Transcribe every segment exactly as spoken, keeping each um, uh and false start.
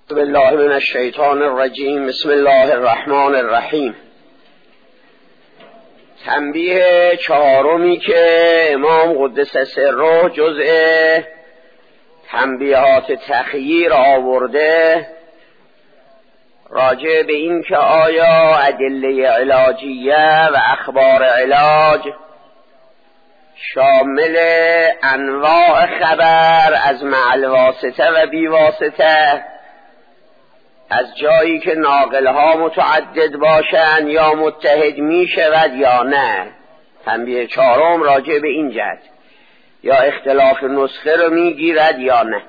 بالله من الشیطان الرجیم. بسم الله الرحمن الرحیم. تنبیه چهارمی که امام قدس سره جزء تنبیهات تخییر آورده راجع به این که آیا ادله علاجیه و اخبار علاج شامل انواع خبر از مع الواسطه و بی واسطه از جایی که ناقلها متعدد باشند یا متحد می شود یا نه. تنبیه چهارم راجع به این جهت، یا اختلاف نسخه رو می گیرد یا نه.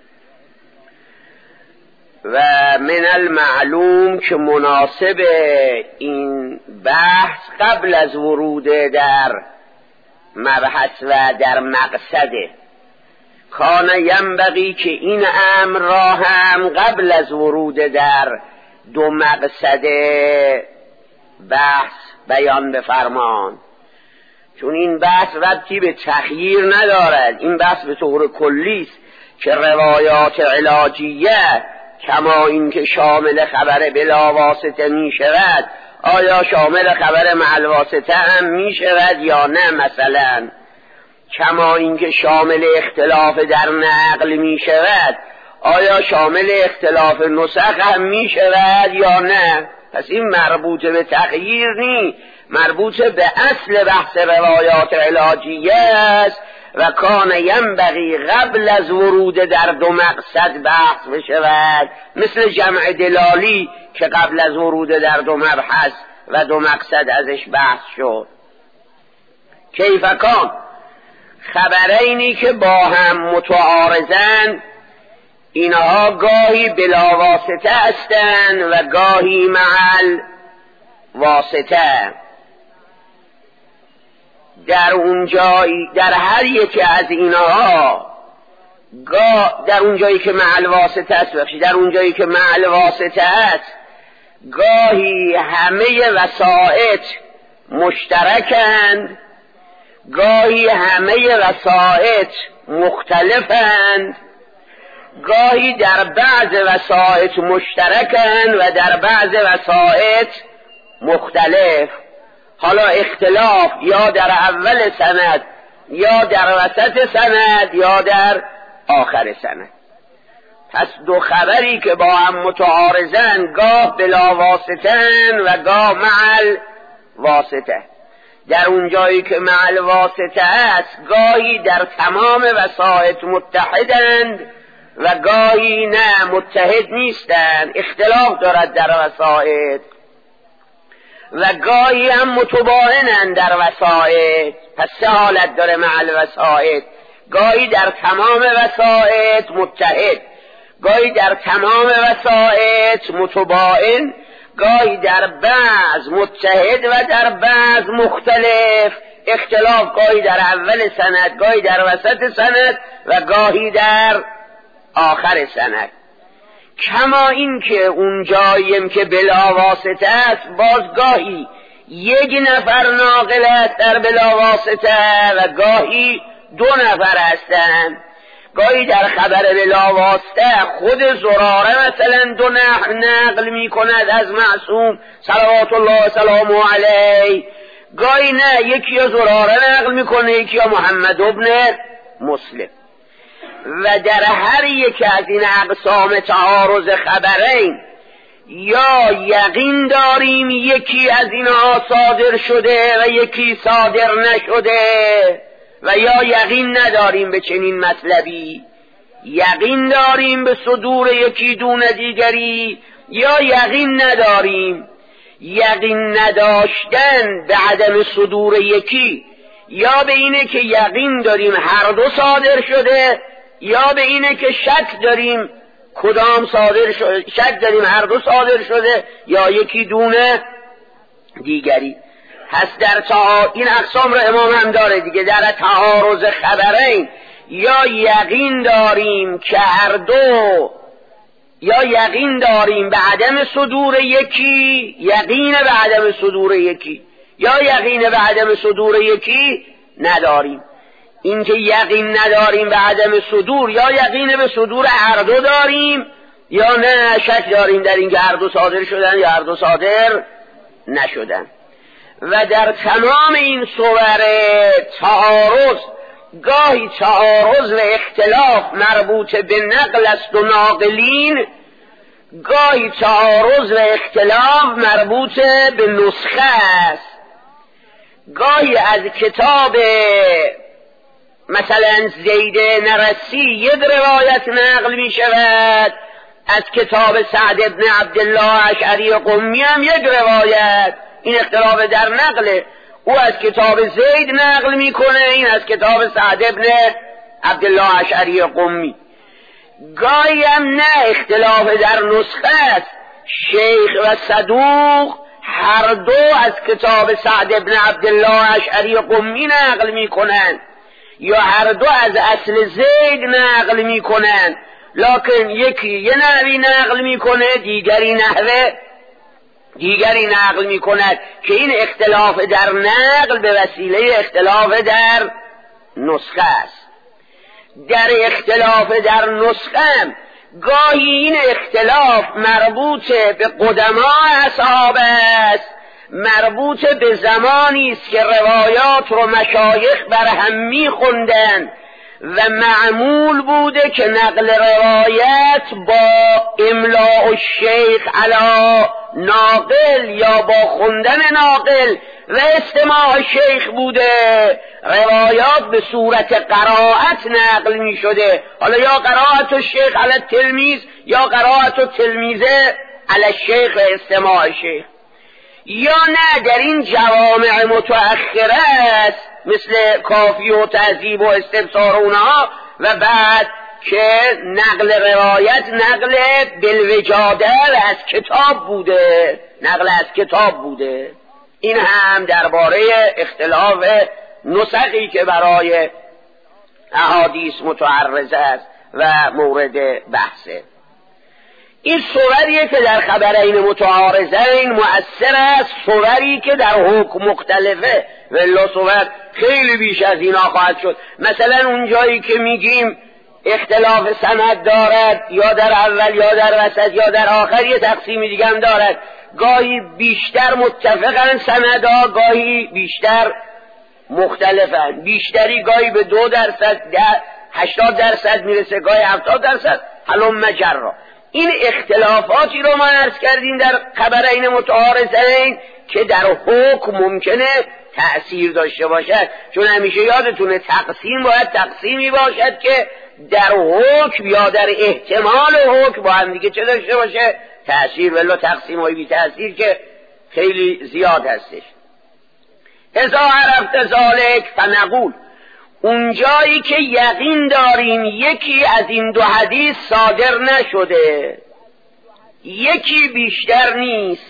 و من المعلوم که مناسب این بحث قبل از ورود در مبحث و در مقصده کان ینبغی که این امر را هم قبل از ورود در دو مقصد بحث بیان بفرمان، چون این بحث ربطی به تخییر ندارد. این بحث به طور کلی است که روایات علاجیه کما این که شامل خبر بلا واسطه می شود آیا شامل خبر مع الواسطه هم می شود یا نه. مثلا کما این که شامل اختلاف در نقل می شود آیا شامل اختلاف نسخ هم می شود یا نه. پس این مربوط به تغییر نی، مربوط به اصل بحث روایات علاجیه است و کان ینبغی قبل از ورود در دو مقصد بحث بشود، مثل جمع دلالی که قبل از ورود در دو مبحث و دو مقصد ازش بحث شد. کیف کان خبرینی که با هم متعارضند اینها گاهی بلا واسطه هستند و گاهی مع واسطه. در اون جایی در هر یکی از اینها گاه در اون جایی که مع واسطه است بخشی در اون جایی که مع واسطه است گاهی همه وسائط مشترکند، گاهی همه وسائط مختلفند، گاهی در بعض وسائط مشترکند و در بعض وسائط مختلف. حالا اختلاف یا در اول سند یا در وسط سند یا در آخر سند. پس دو خبری که با هم متعارضن گاه بلا واسطن و گاه مع واسطه. در اون جایی که مع الواسطه است گاهی در تمام وسائط متحدند و گاهی نه متحد نیستند، اختلاف دارد در وسائط، و گاهی هم متباینند در وسائط. پس سه حالت داره مع الوسائط، گاهی در تمام وسائط متحد، گاهی در تمام وسائط متباین، گاهی در بعض متحد و در بعض مختلف. اختلاف گاهی در اول سند، گاهی در وسط سند و گاهی در آخر سند. کما این که اون جاییم که بلا واسطه است باز گاهی یک نفر ناقل است در بلا واسطه و گاهی دو نفر هستند. گاهی در خبر بلا واسطه خود زراره مثلا دو نقل می کند از معصوم صلوات الله و سلامه علیه، گاهی نه یکی زراره نقل می کنه یکی محمد ابن مسلم. و در هر یک از این اقسام تعارض خبرین یا یقین داریم یکی از اینها صادر شده و یکی صادر نشده، و یا یقین نداریم به چنین مطلبی، یقین داریم به صدور یکی دون دیگری یا یقین نداریم. یقین نداشتن به عدم صدور یکی یا به اینه که یقین داریم هر دو صادر شده یا به اینه که شک داریم کدام صادر شده، شک داریم هر دو صادر شده یا یکی دونه دیگری. پس در تعارض این اقسام رو امام هم داره دیگه. در تعارض خبرین یا یقین داریم که هر دو، یا یقین داریم به عدم صدور یکی، یقین به عدم صدور یکی، یا یقین به عدم صدور یکی نداریم. این که یقین نداریم به عدم صدور یا یقین به صدور هر دو داریم یا نه شک داریم در این که هر دو صادر شدن یا هر دو صادر نشدن. و در تمام این صور تعارض، گاهی تعارض و اختلاف مربوط به نقل است و ناقلین، گاهی تعارض و اختلاف مربوط به نسخه است. گاهی از کتاب مثلا زید نرسی یک روایت نقل می شود، از کتاب سعد ابن عبدالله اشعری قمی هم یک روایت. این اختلاف در نقله، او از کتاب زید نقل میکنه، این از کتاب سعد ابن عبدالله اشعری قمی. گاهی هم نه، اختلاف در نسخه است، شیخ و صدوق هر دو از کتاب سعد ابن عبدالله اشعری قمی نقل میکنن، یا هر دو از اصل زید نقل میکنن، لکن یکی یه نحوی نقل میکنه، دیگری نحوه دیگری نقل میکند، که این اختلاف در نقل به وسیله اختلاف در نسخه است. در اختلاف در نسخه گاهی این اختلاف مربوط به قدماء اصحاب است، مربوط به زمانی است که روایات رو مشایخ برهم میخوندن و معمول بوده که نقل روایت با املاء الشیخ علی ناقل یا با خوندن ناقل و استماع شیخ بوده، روایات به صورت قرائت نقل می شده، حالا یا قرائت الشیخ علی التلمیذ یا قرائت التلمیذ علی الشیخ و استماع شیخ. یا نه، در این جوامع متأخره است مثل کافی و تهذیب و استبصار اونها، و بعد که نقل روایت نقل بالوجاده از کتاب بوده، نقل از کتاب بوده. این هم درباره اختلاف نسخی که برای احادیث متعرض است و مورد بحثه. این صوریه که در خبرین متعارضین مؤثر است، صوری که در حکم مختلفه، والله صور خیلی بیش از اینا خواهد شد. مثلا اون جایی که میگیم اختلاف سند دارد، یا در اول یا در وسط یا در آخر یه تقسیمی دیگه هم دارد، گاهی بیشتر متفقن سندها، گاهی بیشتر مختلفن، بیشتری گاهی به دو درصد در هشتاد درصد میرسه، گاهی هفتاد درصد، حلم مجرا. این اختلافاتی رو ما عرض کردیم در خبرین متعارضین که در حکم ممکنه تأثیر داشته باشد، چون همیشه یادتونه تقسیم باید تقسیمی باشد که در حکم یا در احتمال حکم با هم دیگه چه داشته باشه؟ تأثیر. ولی تقسیم های بی تأثیر که خیلی زیاد هستش. اذا عرفت ذالک فنقول، اونجایی که یقین داریم یکی از این دو حدیث صادر نشده، یکی بیشتر نیست،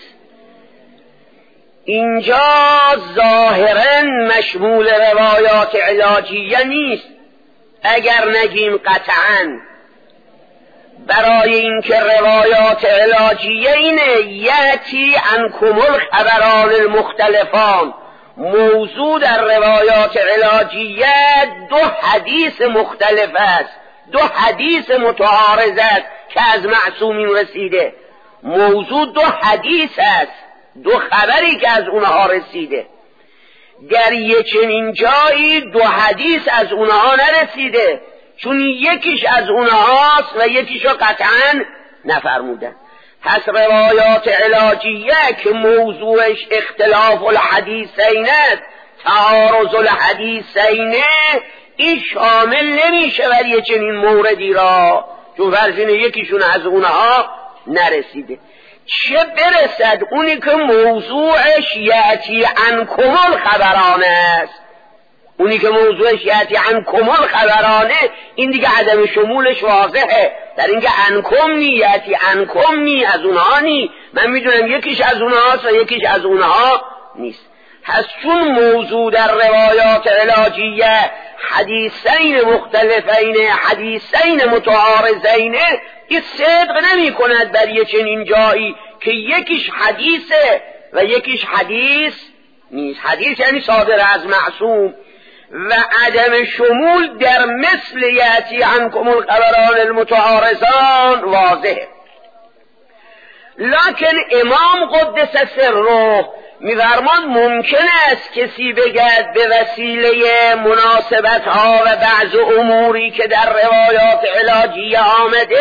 اینجا ظاهراً مشمول روایات علاجیه نیست. اگر نگیم قطعاً، برای اینکه روایات علاجیه اینه یأتی عنکم الخبران المختلفان، موضوع در روایات علاجیه دو حدیث مختلف است، دو حدیث متعارض است که از معصومین رسیده. موضوع دو حدیث است، دو خبری که از اونها رسیده. در یک چنین جایی دو حدیث از اونها نرسیده، چون یکیش از اونهاست و یکیشو قطعا نفرمودن. پس روایات علاجیه که موضوعش اختلاف الحدیثین است، تعارض الحدیثین، این شامل نمیشه بر یه چنین موردی را، چون فرض یکیشون از اونها نرسیده. چه برسد اونی که موضوعش یأتی عنکم الخبران است، اونی که موضوعش یأتی عنکم الخبرانه، این دیگه عدم شمولش واضحه. در اینکه عنکم نی، یأتی عنکم نی، از اونها نی، من میدونم یکیش از اونهاست و یکیش از اونها نیست. پس چون موضوع در روایات علاجیه حدیثین مختلفین، حدیثین متعارضین، این صدق نمی کند بر یه چنین جایی که یکیش حدیثه و یکیش حدیث نیست. حدیث یعنی صادر از معصوم، و عدم شمول در مثل یأتی عنکم الخبران المتعارضان واضحه. لکن امام قدس سره می‌فرماد ممکن است کسی بگد به وسیله مناسبت ها و بعض اموری که در روایات علاجی آمده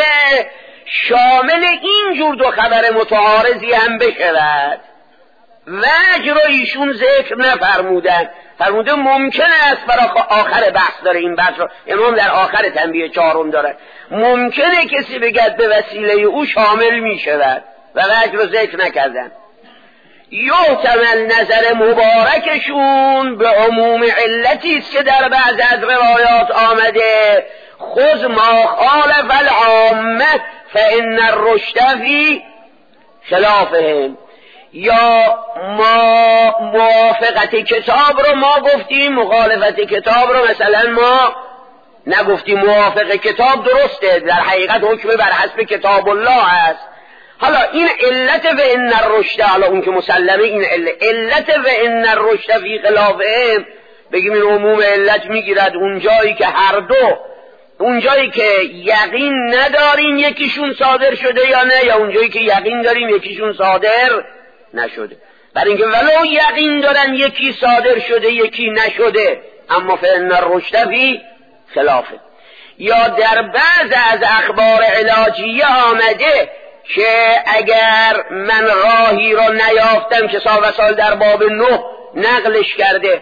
شامل این جور دو خبر متعارضی هم بشود. وجه رو ایشون ذکر نفرمودن، فرموده ممکن است، برای آخر بحث داره این بحث رو امام در آخر تنبیه چهارم داره، ممکنه کسی بگد به وسیله او شامل می شود و وجه رو ذکر نکردن. یحتمل نظر مبارکشون به عموم علتی است که در بعض از روایات آمده، خذ ما خالف العامه فان الرشد فی خلافهم، یا ما موافقت کتاب رو ما گفتیم، مخالفت کتاب رو مثلا ما نگفتیم. موافق کتاب درسته، در حقیقت حکم بر حسب کتاب الله است. حالا این علت و ان الرشد، حالا اون که مسلمه این علت علت و ان الرشد فی خلافهم، بگیم این عموم علت میگیرد اونجایی که هر دو، اونجایی که یقین نداریم یکیشون صادر شده یا نه، یا اونجایی که یقین داریم یکیشون صادر نشده. برای اینکه ولو یقین دارن یکی صادر شده یکی نشده، اما فان الرشد فی خلافه. یا در بعض از اخبار علاجیه آمده که اگر من راهی را نیافتم، که سال و سال در باب نه نقلش کرده،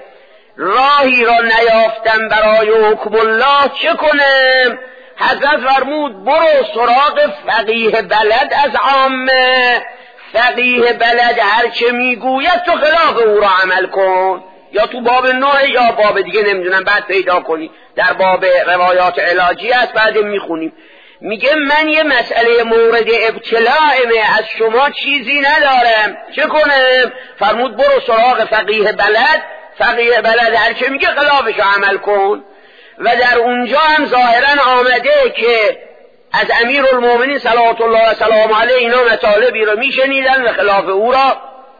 راهی را نیافتم برای حکم الله چه کنم؟ حضرت فرمود برو سراغ فقیه بلد از عامه، فقیه بلد هر چه میگوید تو خلاف او را عمل کن. یا تو باب نه یا باب دیگه نمیدونم، بعد پیدا کنی در باب روایات علاجی است، بعد میخونیم. میگه من یه مسئله مورد ابتلاعمه، از شما چیزی ندارم، چه کنم؟ فرمود برو سراغ فقیه بلد، فقیه بلد هر چه میگه خلافش عمل کن. و در اونجا هم ظاهرا آمده که از امیرالمومنین صلوات الله و سلام علیه اینا مطالبی رو میشنیدن و خلاف او را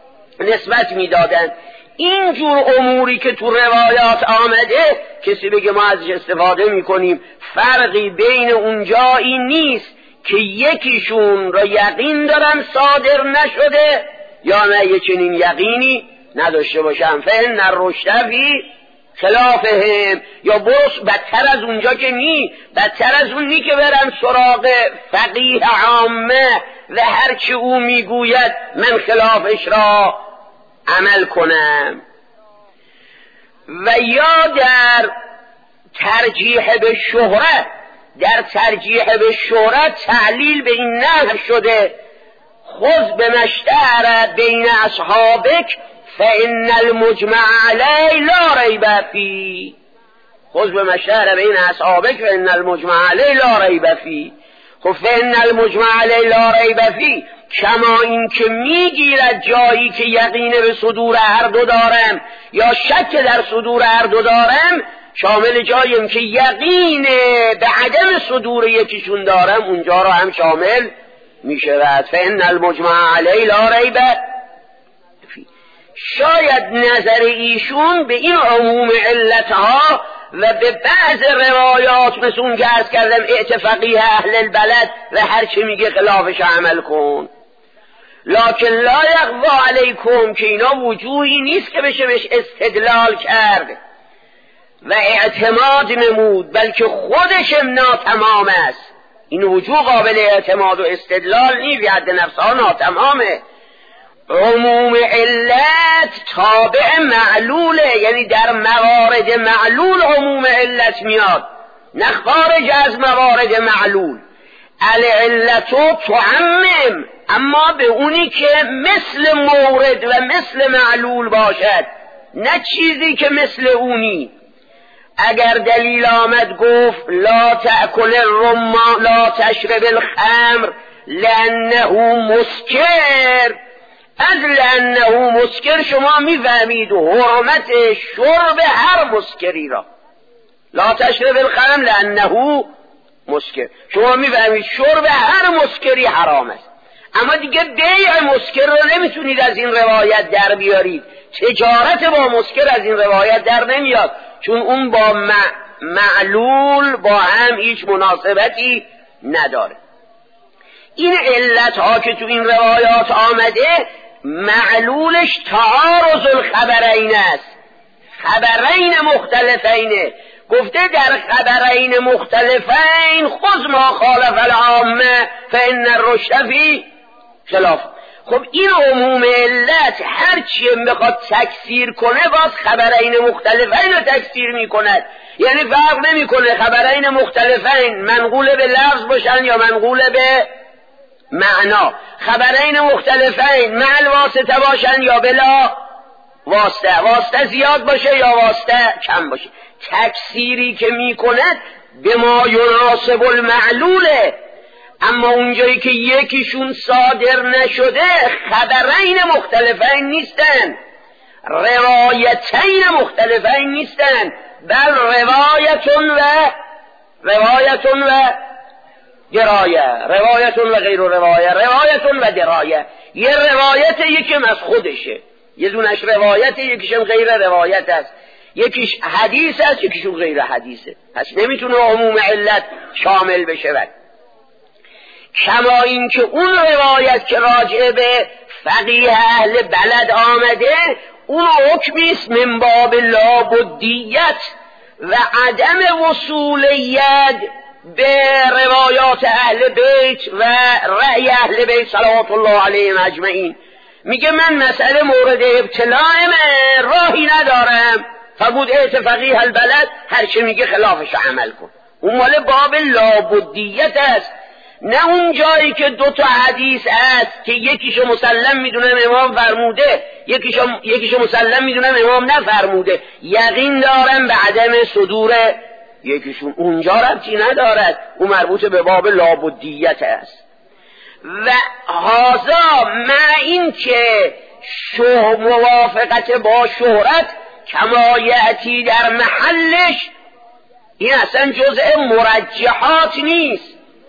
نسبت میدادن. این جور اموری که تو روایات آمده، کسی بگه ما ازش استفاده میکنیم، فرقی بین اونجایی نیست که یکیشون را یقین دارن صادر نشده یا نه یه چنین یقینی نداشته باشن. فان الرشد فی خلافهم، یا برس بدتر از اونجا که نی، بدتر از اون نی که برن سراغ فقیه عامه و هرچی او میگوید من خلافش را عمل کنم. و یا در ترجیح به شهرت، در ترجیح به شهرت تعلیل به این نحو شده خذ بمشتهر بین اصحابک فإن المجمع علیه لا ریب فیه، خذ بمشتهر بین اصحابک فإن المجمع علیه لا ریب فیه. خب فإن المجمع علیه لا ریب فیه، کما این که میگیرد جایی که یقین به صدور هر دو دارم یا شک در صدور هر دو دارم، شامل جاییم که یقین به عدم صدور یکیشون دارم، اونجا را هم شامل میشود. فإن المجمع علیه لا ریب فیه. شاید نظر ایشون به این عموم علتها و به بعض روایات مثل اون که عرض کردم اتفاقی اهل البلد و هر چی میگه خلافش عمل کن، لکن لا یقوا علیکم، که اینا وجوهی نیست که بشه بهش استدلال کرد و اعتماد نمود، بلکه خودش ناتمام است. این وجوه قابل اعتماد و استدلال نیست، به حد نفسها ناتمامه. عموم علت تابع معلوله، یعنی در موارد معلول عموم علت میاد، نه خارج از موارد معلول. العلتو تعمم، اما به اونی که مثل مورد و مثل معلول باشد، نه چیزی که مثل اونی. اگر دلیل آمد گفت لا تأکل الرمان لا تشرب الخمر لأنه مسکر، از لأنه مسکر شما میفهمید حرمت شرب هر مسکری را. لا تشرب الخمر لأنه مسکر، شما میفهمید شرب هر مسکری حرام است. اما دیگه بیع مسکر رو نمیتونید از این روایت در بیارید، تجارت با مسکر از این روایت در نمیاد، چون اون با معلول با هم هیچ مناسبتی نداره. این علت ها که تو این روایات آمده معلولش تعارض الخبرین است، خبرین مختلفینه. گفته در خبرین مختلفین خذ ما خالف العامه فان الرشد فی خلاف. خب این عموم علت هر چی بخواد تکثیر کنه باز خبرین مختلفین رو تکثیر میکند، یعنی فرق نمیکنه خبرین مختلفین منقول به لفظ باشن یا منقول به معنا، خبرین مختلفین مع الواسطه باشن یا بلا واسطه، واسطه زیاد باشه یا واسطه کم باشه. تکثیری که میکند به ما یناسب المعلوله. اما اونجایی که یکیشون صادر نشده خبرین مختلفین نیستن، روایتین مختلفین نیستن، بل روایتون و روایتون و درایه، روایتون و غیر روایه، روایتون و درایه. یه روایت یکیم از خودشه، یه دونش روایت، یکیشم غیر روایت است، یکیش حدیث است یکیشون غیر حدیثه. پس نمیتونه عموم علت شامل بشه. بد کما این که اون روایت که راجع به فقیه اهل بلد آمده اون حکمیست من باب لابدیت و عدم وصولیت به روایات اهل بیت و رأی اهل بیت صلوات الله علیهم اجمعین. میگه من مسئله مورد ابتلاء من راهی ندارم، فقود ایت فقیه البلد هر چه میگه خلافش عمل کن. اون مال باب لابدیت است، نه اون جایی که دو تا حدیث است که یکیشو مسلم میدونم امام فرموده، یکیشو یکیشو مسلم میدونم امام نفرموده، یقین دارم به عدم صدور یکیشون. اونجا ربطی ندارد، اون مربوط به باب لابدیت است. و هذا مع این که شو موافقت با شهرت کما یأتی در محلش، این اصلا جزء مرجحات نیست.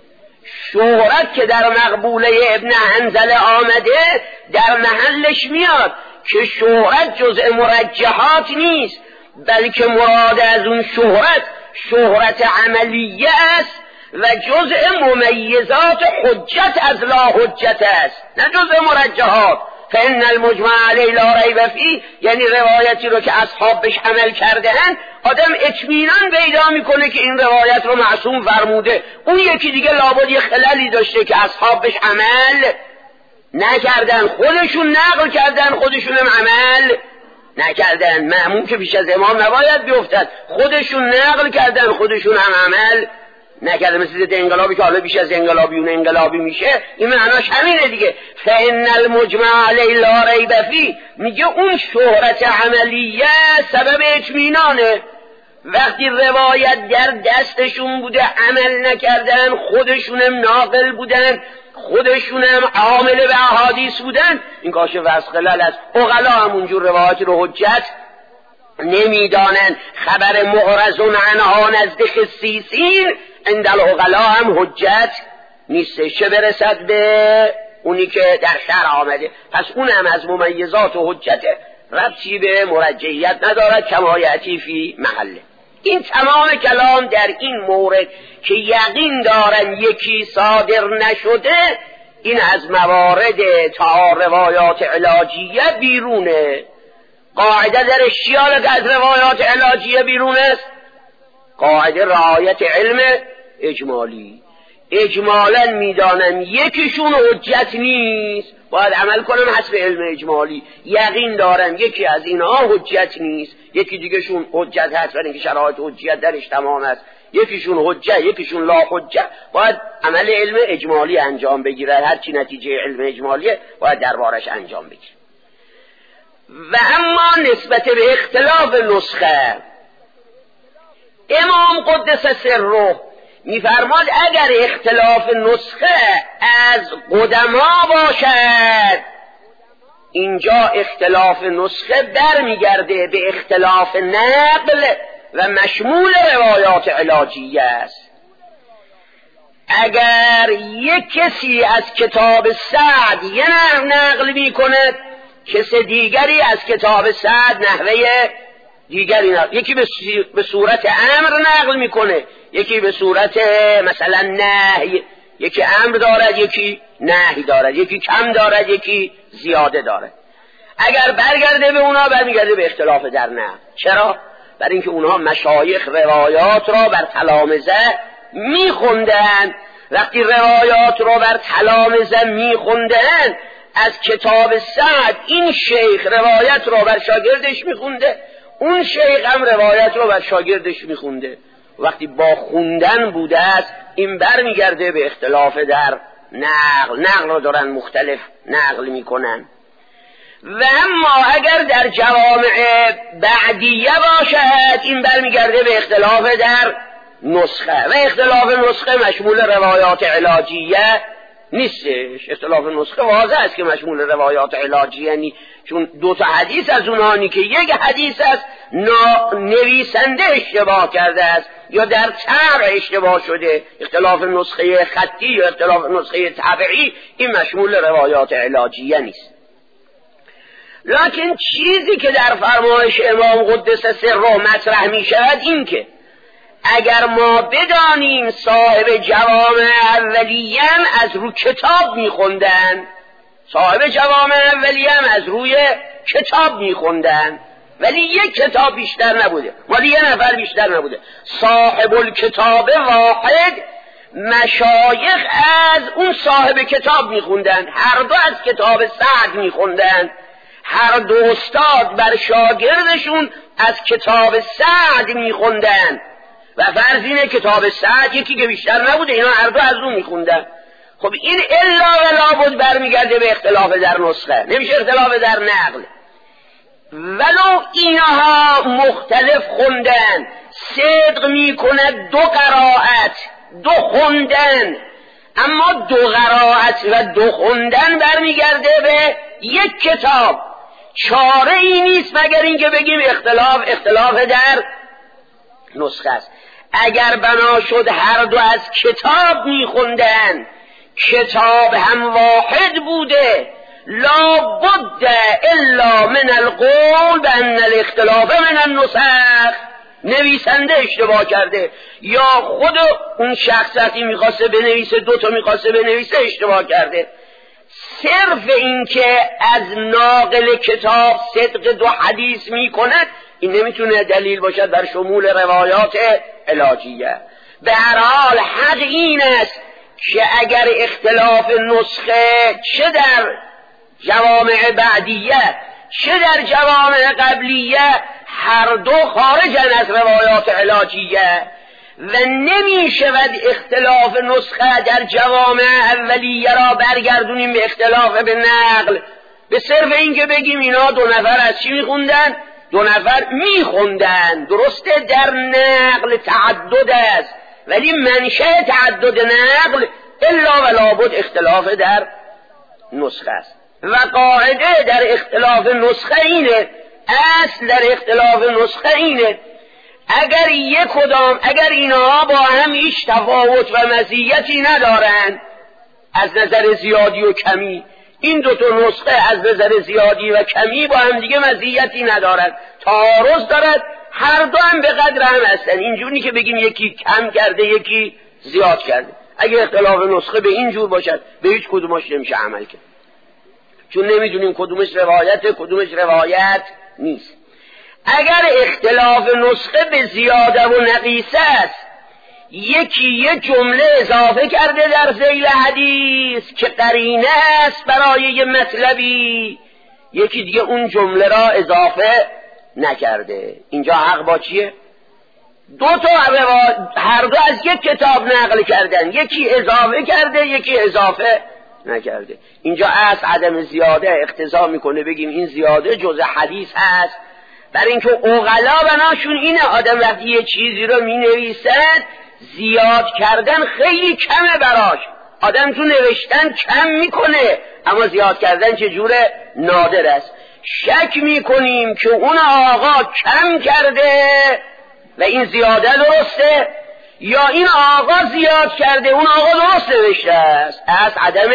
شهرت که در مقبوله ابن حنظله آمده در محلش میاد که شهرت جزء مرجحات نیست، بلکه مراد از اون شهرت شهرت عملیه است و جزء ممیزات حجت از لا حجت است، نه جزء مرجحات. فإن المجمع علیه لا ریب فیه، یعنی روایتی رو که اصحاب بهش عمل کرده‌اند آدم اطمینان پیدا میکنه که این روایت رو معصوم فرموده، اون یکی دیگه لابد یه خللی داشته که اصحاب بهش عمل نکردن، خودشون نقل کردن خودشون هم عمل نکردن. مأموم که پیش از امام نباید بیفتد، خودشون نقل کردن خودشون هم عمل نکرده. مثل ضد انقلابی که حالا بیش از انقلابیون انقلابی میشه، این معناش همینه دیگه. فإن المجمع علیه لا ریب فیه، میگه اون شهرت عملیه سبب اطمینانه. وقتی روایت در دستشون بوده عمل نکردن، خودشونم ناقل بودن، خودشونم عامل به احادیث بودن، این کاشه واسه خلل است. عقلا همونجور روایت رو حجت نمیدانن. خبر معرض عنها نزد خصیصین عند العقلا هم حجت نیست، چه برسد به اونی که در شرع آمده. پس اونم از ممیزات و حجته، ربطی به مرجحیت ندارد، کما یأتی فی محله. این تمام کلام در این مورد که یقین دارن یکی صادر نشده، این از موارد تا روایات علاجیه بیرونه. قاعده در اشیاء که از روایات علاجیه بیرون است، قاعده رعایت علم اجمالی. اجمالا میدانم یکیشون حجت نیست، باید عمل کنم حسب علم اجمالی. یقین دارم یکی از اینها حجت نیست، یکی دیگهشون حجت هست، ولی اینکه شرایط حجت درش تمام است. یکیشون حجت یکیشون لا حجت، باید عمل علم اجمالی انجام بگیره. هر چی نتیجه علم اجمالیه باید دربارش انجام بگیره. و اما نسبت به اختلاف نسخه، امام قدس سره میفرماد اگر اختلاف نسخه از قدما باشد، اینجا اختلاف نسخه برمیگرده به اختلاف نقل و مشمول روایات علاجیه است. اگر یک کسی از کتاب سعد یه نقل میکند، کس دیگری از کتاب سعد نحوه دیگری نقل، یکی به صورت امر نقل میکنه، یکی به صورت مثلا نهی، یکی امر دارد، یکی نهی دارد، یکی کم دارد، یکی زیاده دارد. اگر برگرده به اونا برمیگرده به اختلاف در نقل. چرا؟ برای اینکه اونها مشایخ روایات را بر تلامذه میخوندن. وقتی روایات را بر تلامذه میخوندن، از کتاب سعد این شیخ روایت را بر شاگردش میخونده، اون شیخ هم روایت را بر شاگردش میخونده. وقتی با خوندن بوده است، این برمیگرده به اختلاف در نقل. نقل را دارن مختلف نقل میکنن. و اما اگر در جوامع بعدیه باشد، این برمیگرده به اختلاف در نسخه. و اختلاف نسخه مشمول روایات علاجیه نیستش. اختلاف نسخه واضح است که مشمول روایات علاجیه نیست، چون دو تا حدیث از اونهانی که یک حدیث است نویسنده اشتباه کرده است یا در طبع اشتباه شده، اختلاف نسخه خطی یا اختلاف نسخه طبعی، این مشمول روایات علاجیه نیست. لکن چیزی که در فرمایش امام قدس سره مطرح می شود این که اگر ما بدانیم صاحب جوامع اولیه‌ام از رو کتاب می خوندن، صاحب جوامع اولیه‌ام از روی کتاب می خوندن، ولی یک کتاب بیشتر نبوده، ولی یه نفر بیشتر نبوده، صاحب الکتاب واحد، مشایخ از اون صاحب کتاب می خوندن، هر دو از کتاب سعد می خوندن، هر دو استاد بر شاگردشون از کتاب سعد می خوندن و فرض اینه کتاب سعد یکی که بیشتر نبوده، اینا هر دو از اون می خوندن. خب این الا و لابد برمیگرده به اختلاف در نسخه، نمیشه اختلاف در نقل. ولو اینها مختلف خوندن، صدق می کند دو قرائت، دو خوندن، اما دو قرائت و دو خوندن برمیگرده به یک کتاب. چاره ای نیست مگر اینکه بگیم اختلاف اختلاف در نسخه است. اگر بنا شد هر دو از کتاب میخوندن، کتاب هم واحد بوده، لا بد الا من القول بان الاختلاف من النسخ، نویسنده اشتباه کرده یا خود اون شخصی میخواسته بنویسه، دوتا میخواسته بنویسه، اشتباه کرده. صرف این که از ناقل کتاب صدق دو حدیث می کند، این نمیتونه دلیل باشد بر شمول روایات علاجیه. به هر حال حق این است که اگر اختلاف نسخه چه در جوامع بعدیه چه در جوامع قبلیه هر دو خارجن از روایات علاجیه و نمی شود اختلاف نسخه در جوامع اولیه را برگردونیم به اختلاف به نقل، به صرف این که بگیم اینا دو نفر از چی میخوندن؟ دو نفر میخوندن. درسته در نقل تعدد است، ولی منشأ تعدد نقل الا و لابد اختلاف در نسخه است. و قاعده در اختلاف نسخه اینه، اصل در اختلاف نسخه اینه، اگر یک کدام اگر اینها با هم هیچ تفاوت و مزیتی ندارند از نظر زیادی و کمی، این دو تا نسخه از نظر زیادی و کمی با هم دیگه مزیتی ندارند، تعارض دارد، هر دو هم به قدر هم هستن. اینجوری که بگیم یکی کم کرده یکی زیاد کرده. اگه اختلاف نسخه به این جور باشد به هیچ کدومش نمیشه عمل کرد، چون نمیدونیم کدومش روایت کدومش روایت نیست. اگر اختلاف نسخه به زیاده و نقیصه است، یکی یک جمله اضافه کرده در ذیل حدیث که قرینه است برای یه مطلبی، یکی دیگه اون جمله را اضافه نکرده، اینجا حق با چیه؟ دو تا هر دو از یک کتاب نقل کردن، یکی اضافه کرده یکی اضافه نکرده. اینجا از عدم زیاده اقتضا میکنه بگیم این زیاده جزء حدیث هست، برای اینکه اوغلا بناشون اینه آدم وقتی یه چیزی رو می نویسد زیاد کردن خیلی کمه براش، آدم تو نوشتن کم میکنه اما زیاد کردن چجوره؟ نادر است. شک میکنیم که اون آقا کم کرده و این زیاده درسته یا این آقا زیاد کرده اون آقا درست نوشته است، از عدم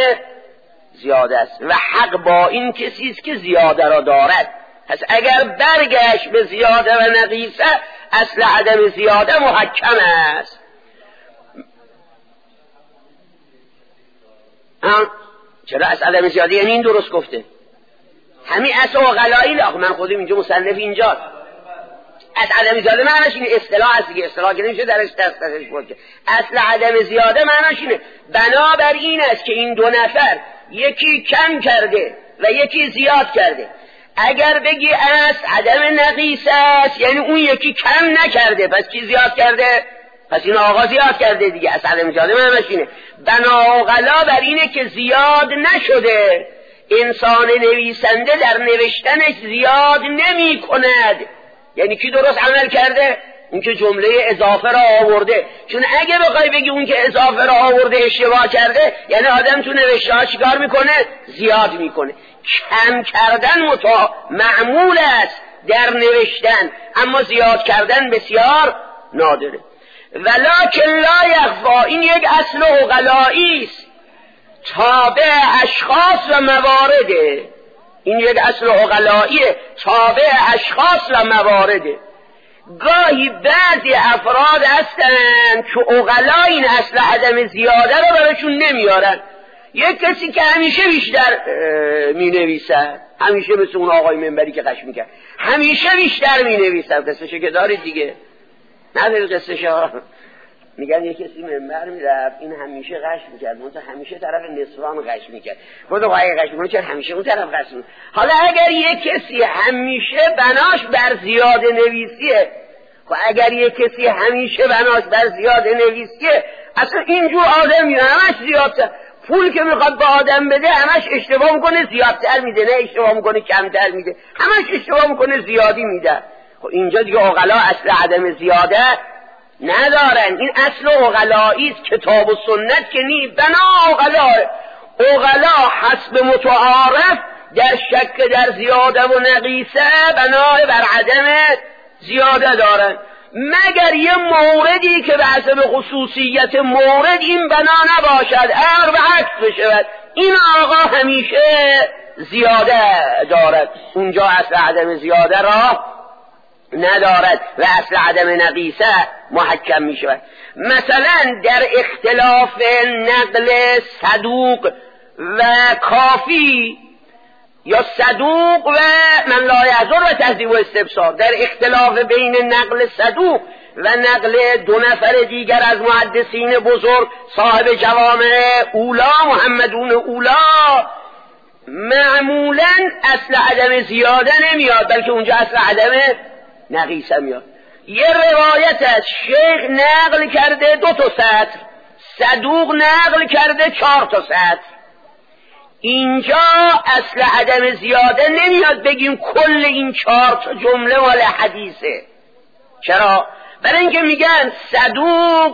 زیاده است و حق با این کسی است که زیاده را دارد. پس اگر برگشت به زیاده و نقیصه اصل عدم زیاده محکم است. چرا از عدم زیاده؟ یعنی این درست گفته همین اصل عقلایی. من خودم اینجا مصنف اینجا از عدم زیاده معنیش اینه، اصطلاح هست دیگه، اصطلاح که نمیشه درش دست دستش بود. اصل عدم زیاده معنیش اینه بنابر این است که این دو نفر یکی کم کرده و یکی زیاد کرده. اگر بگی اصل عدم نقیص است یعنی اون یکی کم نکرده، پس کی زیاد کرده؟ پس این آقا زیاد کرده دیگه. اصل عدم زیاده معنیش اینه بنا عقلا بر اینه که زیاد نشده. انسان نویسنده در نوشتنش زیاد نمی کند. یعنی کی درست عمل کرده؟ اون که جمله اضافه را آورده. چون اگه بخوای بگی اون که اضافه را آورده اشتباه کرده، یعنی آدم تو نوشته ها چیکار میکنه؟ زیاد میکنه. کم کردن متا معمول است در نوشتن، اما زیاد کردن بسیار نادره. ولکن لا یخفا، این یک اصل عقلایی است تابع اشخاص و موارده. این یک اصل عقلاییه تابع اشخاص و موارده. گاهی بعضی افراد هستن که عقلا این اصل عدم زیاده رو براشون نمیارن. یک کسی که همیشه بیشتر می نویسد، همیشه مثل اون آقای منبری که قش میکرد، همیشه بیشتر می نویسد. قصهشو که دارید دیگه، ندارید قصهشو؟ میگن یک کسی منبر میرفت، این همیشه غش میکرد، منتها همیشه طرف نسوان غش میکرد. خود آقای غش میکنه چرا همیشه اون طرف غش میکنه؟ حالا اگر یک کسی همیشه بناش بر زیاده نویسیه، خب اگر یک کسی همیشه بناش بر زیاده نویسیه، اصلا اینجور آدمی همش زیادتر پول که میخواد به آدم بده همش اشتباه میکنه زیادتر میده، نه اشتباه میکنه کمتر میده، همش اشتباه میکنه زیادی میده. خب اینجا دیگه عقلا اصل عدم زیاده ندارن. این اصل عقلایی است، کتاب و سنت که نی، بنا عقلا. عقلا حسب متعارف در شک در زیاده و نقیصه بنا بر عدم زیاده دارن، مگر یه موردی که به حسب خصوصیت مورد این بنا نباشد، امر به عکس بشود. این آقا همیشه زیاده دارد، اونجا اصل عدم زیاده را ندارد و اصل عدم نقیصه محکم می شود. مثلا در اختلاف نقل صدوق و کافی یا صدوق و من لا یحضر و تهذیب و استبصار، در اختلاف بین نقل صدوق و نقل دو نفر دیگر از محدثین بزرگ صاحب جوامع اولا محمدون اولا، معمولا اصل عدم زیاده نمیاد، بلکه اونجا اصل عدم نقیصه میاد. یه روایت از شیخ نقل کرده دو تا سطر، صدوق نقل کرده چهار تا سطر. اینجا اصل عدم زیاده نمیاد بگیم کل این چهار تا جمله مال حدیثه. چرا؟ برای اینکه میگن صدوق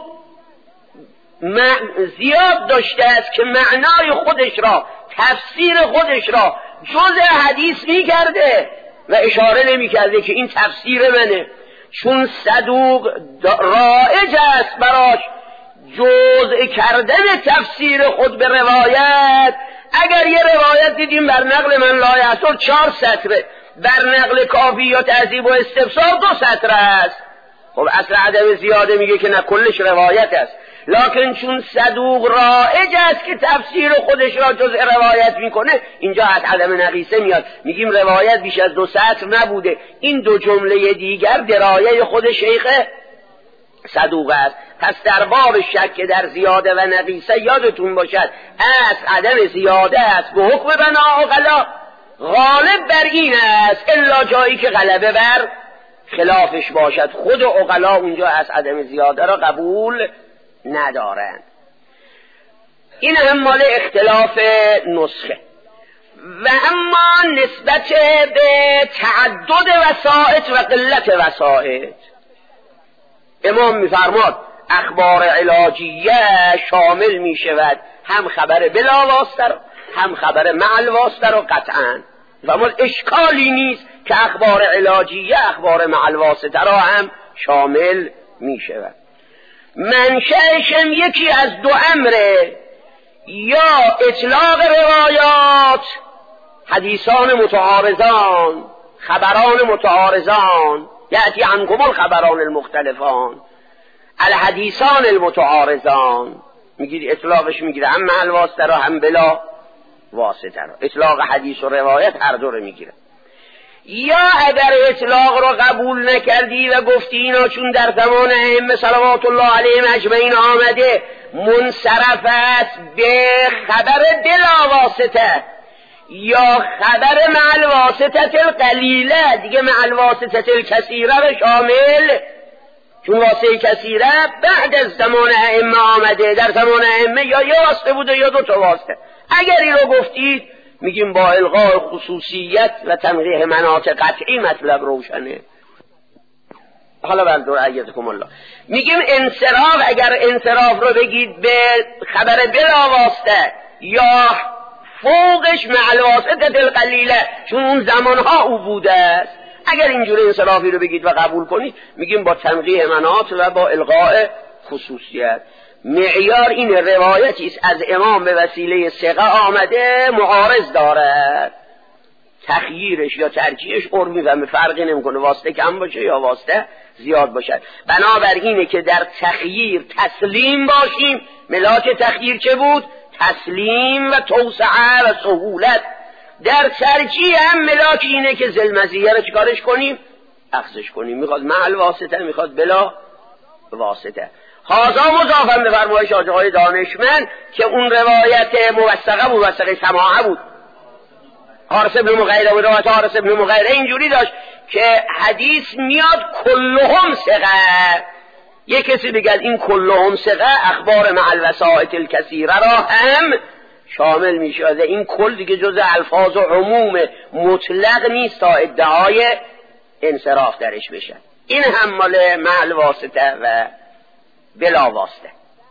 زیاد داشته است که معنای خودش را، تفسیر خودش را جزء حدیث میکرده و اشاره نمیکرده که این تفسیر منه، چون صدوق رایج است براش جزء کردن تفسیر خود به روایت. اگر یه روایت دیدیم بر نقل من لا یحصر چهار سطره، بر نقل کافی یا تهذیب و استبصار دو سطر است، خب اصل عدم زیاده میگه که نه کلش روایت است. لکن چون صدوق رایج است که تفسیر خودش را جزء روایت میکنه، اینجا از عدم نقیصه میاد، میگیم روایت بیش از دو سطر نبوده. این دو جمله دیگر درایه خود شیخ صدوق است. پس در باب شک در زیاده و نقیصه یادتون باشد از عدم زیاده است به حکم بنا عقلا غالب بر این است، الا جایی که غلبه بر خلافش باشد. خود عقلا اونجا از عدم زیاده را قبول ندارند. این هم مال اختلاف نسخه. و اما نسبت به تعدد وسائط و قلت وسائط، امام میفرماد اخبار علاجیه شامل می شود هم خبر بلا واسطه هم خبر مع الواسطه رو قطعا، و مال اشکالی نیست که اخبار علاجیه اخبار مع الواسطه را هم شامل می شود. منشأشم یکی از دو امره، یا اطلاق روایات، حدیثان متعارضان، خبران متعارضان، یأتی عنکم الخبران المختلفان، الحدیثان المتعارضان، میگید اطلاقش میگیره هم مع الواسطه را هم بلا واسطه را. اطلاق حدیث و روایت هر دو رو میگیره. یا اگر اطلاق رو قبول نکردی و گفتی اینا چون در زمان ائمه صلوات الله علیهم اجمعین آمده منصرف است به خبر بلا واسطه یا خبر مع الواسطه القلیله، دیگه مع الواسطه الکثیره رو شامل، چون واسطه کثیره بعد از زمان ائمه آمده، در زمان ائمه یا یه واسطه بوده یا دو تا واسطه. اگر این رو گفتید میگیم با الغاء خصوصیت و تنقیح مناط قطعی مطلب روشنه. حالا بر دور ایتکم الله میگیم انصراف، اگر انصراف رو بگید به خبر بلا واسطه یا فوقش مع الواسطه القلیله، چون اون زمانها او بوده است، اگر اینجوری انصرافی رو بگید و قبول کنید میگیم با تنقیح مناط و با الغاء خصوصیت. معیار این روایتی است از امام به وسیله ثقه آمده معارض دارد، تخییرش یا ترجیحش عرفی و فرقی نمیکنه واسطه کم باشه یا واسطه زیاد باشد. بنابراینه که در تخییر تسلیم باشیم. ملاک تخییر چه بود؟ تسلیم و توسعه و سهولت. در ترجیح هم ملاک اینه که ذلمزیه رو چکارش کنیم؟ اخذش کنیم. میخواد مع الواسطه میخواد بلا واسطه. هذا مضافا به فرمایش آقای دانشمند که اون روایت موثقه بود، موثقه سماعه بود. حارث بن مغیره و روایت حارث بن مغیره اینجوری داشت که حدیث میاد کلهم ثقه. یک کسی بگد این کلهم ثقه، اخبار مع الوسائط الکثیره را هم شامل میشه. این کل دیگه جز الفاظ و عموم مطلق نیست تا ادعای انصراف درش بشه. این هم مال مع الواسطه و بلا واسطه.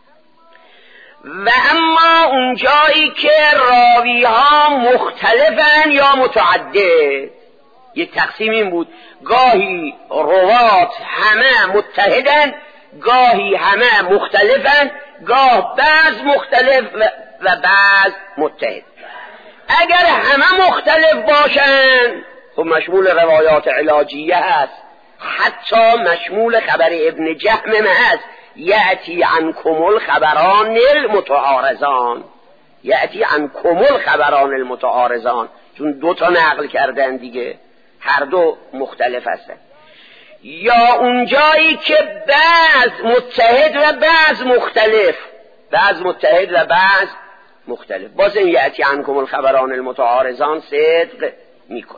و اما اون جایی که راوی ها مختلفن یا متعدد، یک تقسیم این بود گاهی روات همه متحدن، گاهی همه مختلفن، گاه بعض مختلف و بعض متحد. اگر همه مختلف باشن خب مشمول روایات علاجیه هست، حتی مشمول خبر ابن جهم هست. یأتی عنکم الخبران المتعارضان، یأتی عنکم الخبران المتعارضان، چون دو تا نقل کردن دیگه، هر دو مختلف هستن. یا اونجایی که بعض متحد و بعض مختلف، بعض متحد و بعض مختلف، باز این یأتی عنکم الخبران المتعارضان صدق میکن.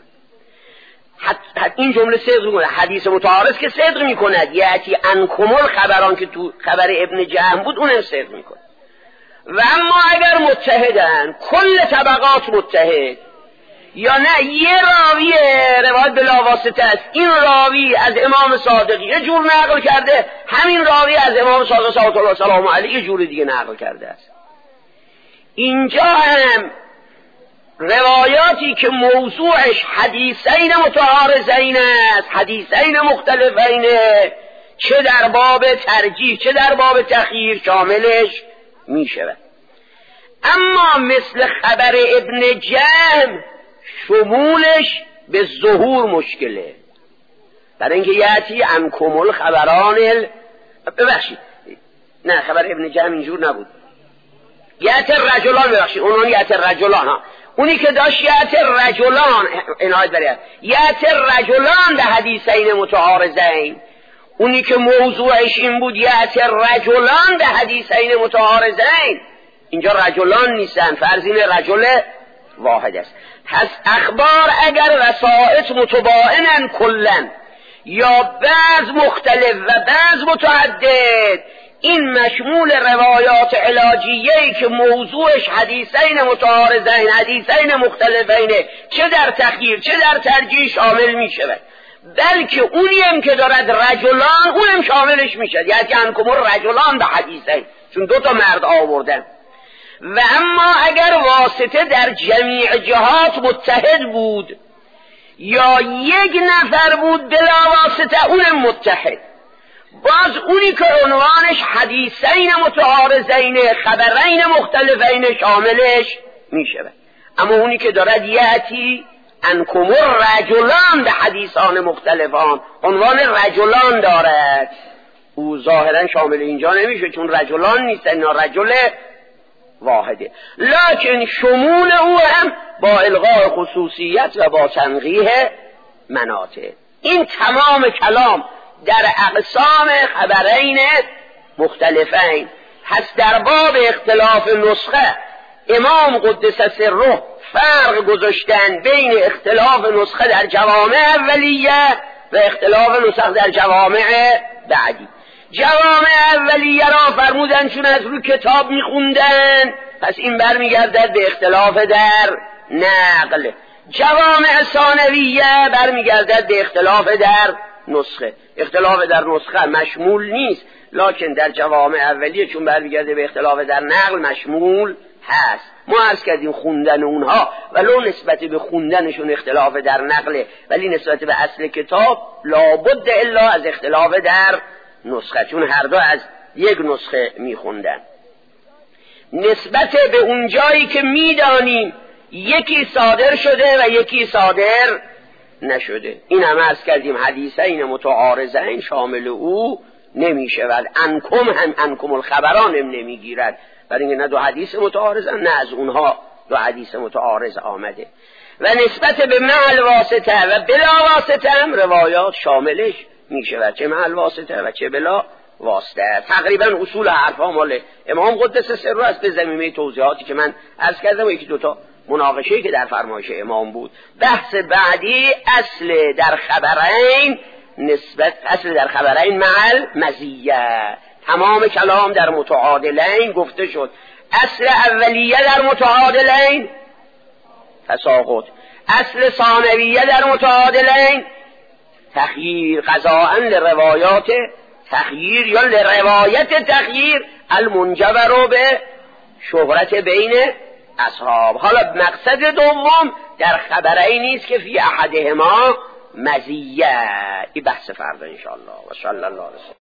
حتی این جمله صدق میکنه. حدیث متعارض که صدق میکند، یأتی عنکم الخبران که تو خبر ابن جهم بود اونم صدق میکنه. و اما اگر متحدن، کل طبقات متحد، یا نه یه راوی روایت بلا واسطه است، این راوی از امام صادق یه جور نقل کرده، همین راوی از امام صادق صلوات الله سلام علیه یه جور دیگه نقل کرده است. اینجا هم روایاتی که موضوعش حدیثین متعارضین است، حدیثین مختلفین، چه در باب ترجیح چه در باب تخییر شاملش می شود. اما مثل خبر ابن جهم شمولش به ظهور مشکله، برای اینکه یأتی عنکم الخبران ال... ببخشید نه خبر ابن جهم اینجور نبود. یأتی رجلان، ببخشید اونان یأتی رجلان ها، اونی که داشت یأتی رجلان عنایت برید، یأتی رجلان به حدیثین متعارضین، اونی که موضوعش این بود یأتی رجلان به حدیثین متعارضین، اینجا رجلان نیستن، فرضین رجل واحد است. پس اخبار اگر وسائط متباینن کلن یا بعض مختلف و بعض متعدد، این مشمول روایات علاجیه‌ای که موضوعش حدیثین متعارضین، حدیثین مختلفین، چه در تخییر چه در ترجیح شامل می شود. بلکه اونی هم که دارد رجلان اونم شاملش می شود، یعنی عنکم رجلان به حدیثین، چون دو تا مرد آوردن. و اما اگر واسطه در جمیع جهات متحد بود یا یک نفر بود بلا واسطه اونم متحد، باز اونی که عنوانش حدیثین متعارضین، خبرین مختلفین شاملش می شود. اما اونی که دارد یأتی عنکم رجلان به حدیثان مختلفان، عنوان رجلان دارد، او ظاهرا شامل اینجا نمیشه چون رجلان نیست، اینا رجل واحده، لکن شمول او هم با الغاء خصوصیت و با تنقیح مناطق. این تمام کلام در اقسام خبرین مختلفین هست. در باب اختلاف نسخه امام قدس سره فرق گذاشتن بین اختلاف نسخه در جوامع اولیه و اختلاف نسخه در جوامع بعدی. جوامع اولیه را فرمودن چون از روی کتاب میخوندن، پس این برمیگردد به اختلاف در نقل. جوامع ثانویه برمیگردد به اختلاف در نسخه. اختلاف در نسخه مشمول نیست، لکن در جوامع اولیه چون برمیگرده به اختلاف در نقل مشمول هست. ما عرض کردیم خوندن اونها ولو نسبت به خوندنشون اختلاف در نقله، ولی نسبت به اصل کتاب لابد الا از اختلاف در نسخه، چون هر دو از یک نسخه میخوندن. نسبت به اون جایی که میدانیم یکی صادر شده و یکی صادر نشده، این هم عرض کردیم حدیثین متعارضین شامل او نمیشه و انکم هم انکم الخبران هم نمیگیرد، برای اینکه نه دو حدیث متعارضن نه از اونها دو حدیث متعارض آمده. و نسبت به معل واسطه و بلا واسطه هم روایات شاملش میشه و چه معل واسطه و چه بلا واسطه. تقریبا اصول حرفا مال امام قدس سره است به زمینه توضیحاتی که من عرض کردم و یکی دوتا مناقشه‌ای که در فرمایش امام بود. بحث بعدی اصل در خبرین نسبت اصل در خبرین معل مزیه. تمام کلام در متعادلین گفته شد. اصل اولیه در متعادلین تساقط، اصل ثانویه در متعادلین تخییر، قضاءً لروایات تخییر یا لروایت تخییر المنجبر به شهرت بین اصحاب. حالا مقصد دوم در خبرین نیست که فی احدهما مزیه. این بحث فردا انشاءالله. و صلی الله علیه